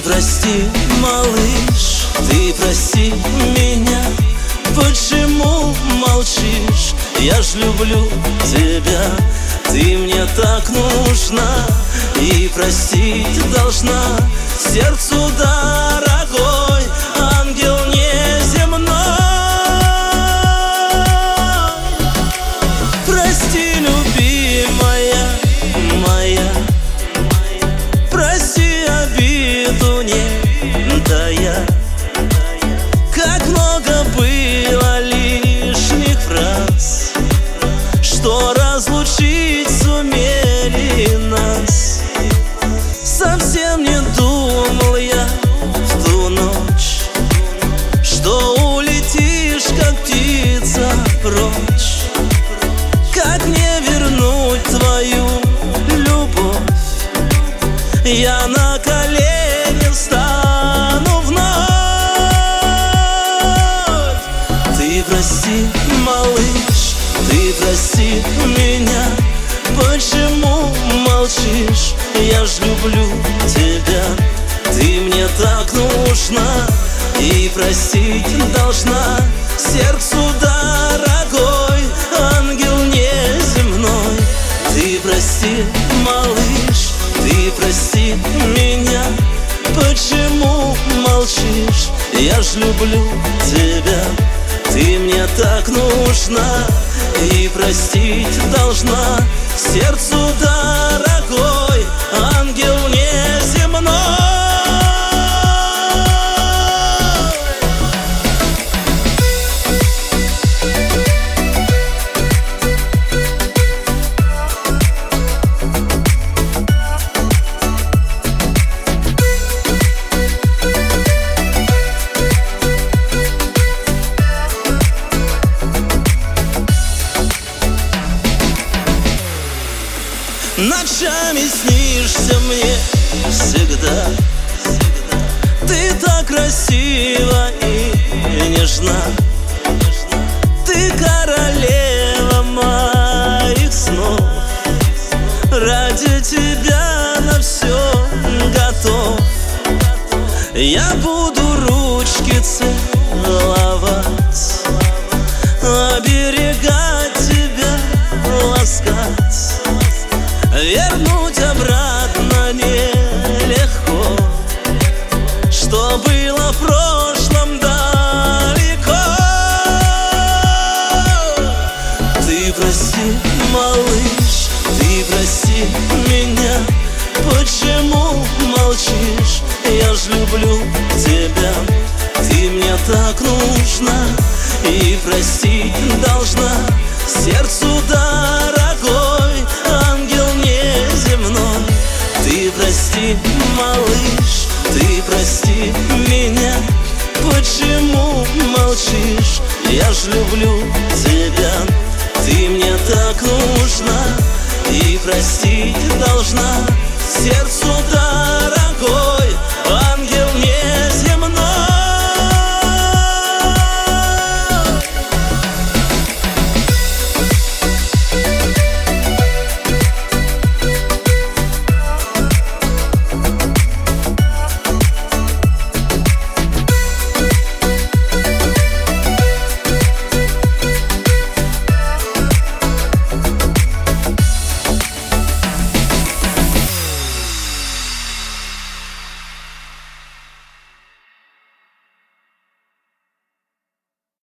прости, малыш, ты прости меня. Почему молчишь? Я ж люблю тебя, ты мне так нужна и простить должна. Сердцу дорогой ангел неземной. Прости, любимая моя, прости обиду не тая. Как много было лишних фраз, что разлучить сумели нас. Совсем не думал я в ту ночь, что улетишь, как птица, прочь. Как мне вернуть твою любовь? Я на колени встану вновь. Ты прости, малыш, ты прости меня. Почему молчишь? Я ж люблю тебя, ты мне так нужна и простить должна. Сердцу дорогой ангел неземной. Ты прости, малыш, ты прости меня. Почему молчишь? Я ж люблю тебя, ты мне так нужна и простить должна. Сердцу дорогой ангел неземной. Ночами снишься мне всегда. Ты так красива и нежна. Ты королева моих снов. Ради тебя на все готов. Я буду ручки целовать, оберегать тебя, ласкать. Вернуть обратно нелегко, что было в прошлом далеко. Ты прости, малыш, ты прости меня. Почему молчишь? Я ж люблю тебя, ты мне так нужна и простить должна. Сердцу дорогой ангел неземной. Ты прости, малыш, ты прости меня. Почему молчишь? Я ж люблю тебя, ты мне так нужна и простить должна. Сердцу дорогой